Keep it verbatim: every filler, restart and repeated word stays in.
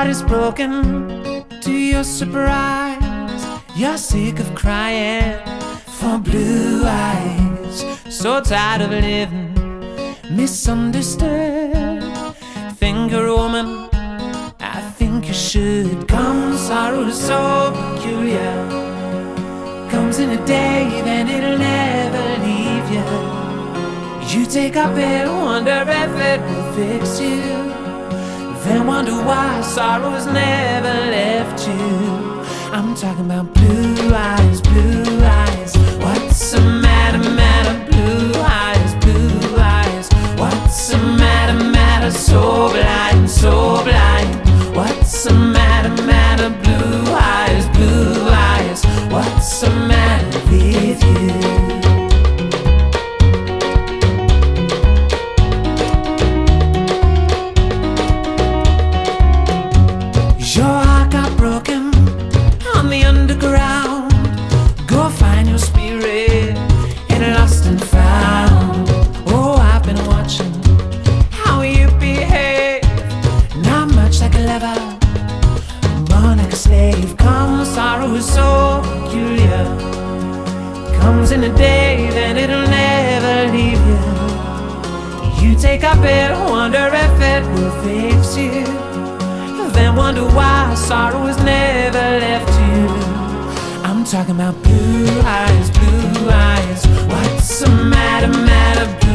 is broken to your surprise. You're sick of crying for blue eyes. So tired of living misunderstood. Think you're a woman, I think you should. Come, sorrow is so peculiar. Comes in a day, then it'll never leave you. You take up it, wonder if it will fix you. Then wonder why sorrow has never left you. I'm talking about blue eyes, blue eyes. What's the matter, matter, blue eyes, blue eyes. What's the matter, matter, so blind, so blind. What's the matter, matter, blue eyes, blue eyes. What's the matter with you? Your heart got broken on the underground. Go find your spirit in lost and found. Oh, I've been watching how you behave. Not much like a lover, more like a slave. Come, sorrow is so peculiar. Comes in a day, then it'll never leave you. You take up it, wonder if it will fix you. Then wonder why sorrow has never left you. I'm talking about blue eyes, blue eyes. What's the matter, matter, blue